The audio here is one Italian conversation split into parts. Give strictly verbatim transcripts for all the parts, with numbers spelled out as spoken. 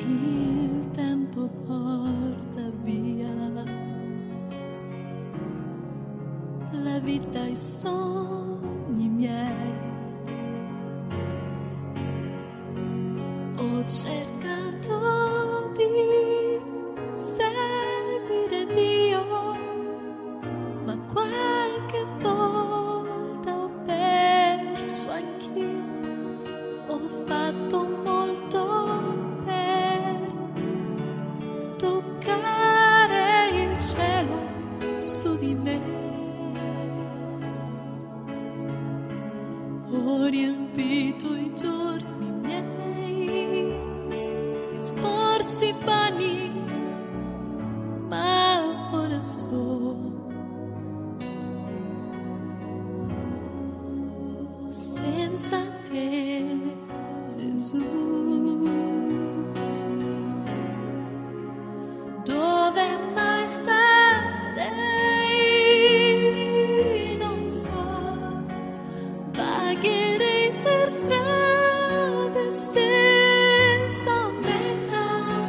il tempo porta via la vita e i sogni miei. Ho cercato di seguire Dio, ma qualche volta ho perso anch'io. Ho fatto molto per toccare il cielo su di me. Ho riempito i giorni miei di sforzi vani, ma ora so, oh, senza te, Gesù, dove mai sarei, non so, vagherei per strade senza meta,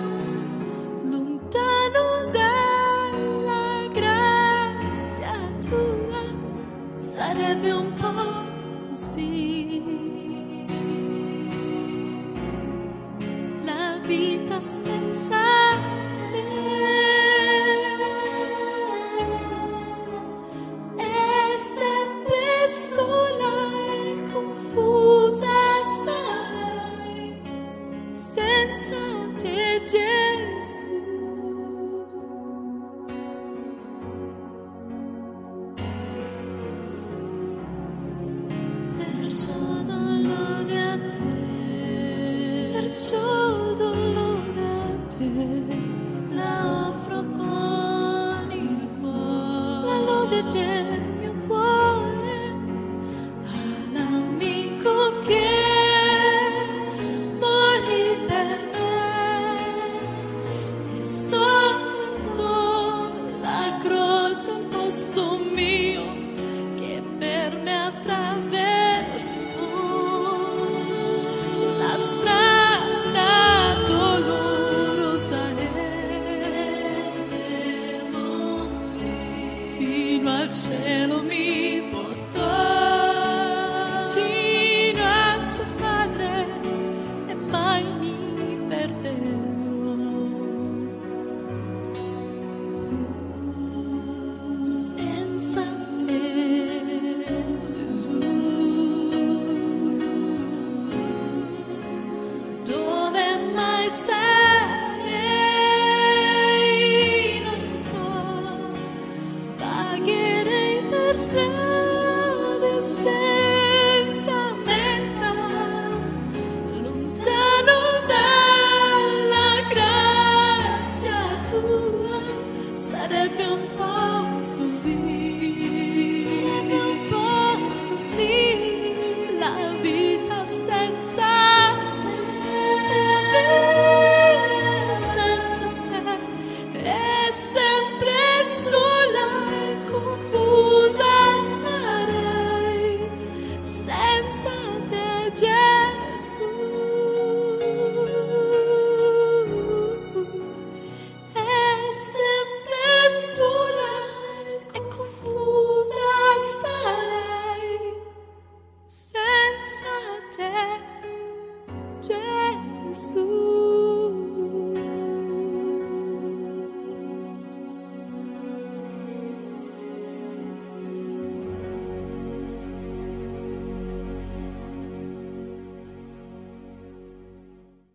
lontano dalla grazia tua. Sarebbe un po' così la vita senza te. È sempre sola e confusa sarai senza te, Gesù. Perciò do lode a te, perciò do lode a te, la offro con il cuore, la lode del mio cuore, all'amico che morì per me e sotto la croce un posto mio che per me attraverso la strada dolorosa e fino al cielo mi portò, vicino a suo Padre e mai mi perderò. Oh, senza te, Gesù, dove mai sarei, non so, vagherei per strade senza meta, lontano dalla grazia tua. Sarebbe un po' così, sarebbe un po' così la vita senza te, la vita senza te è sempre sola e confusa sarei senza te, Gesù. È sempre sola e confusa sarei senza te, Gesù.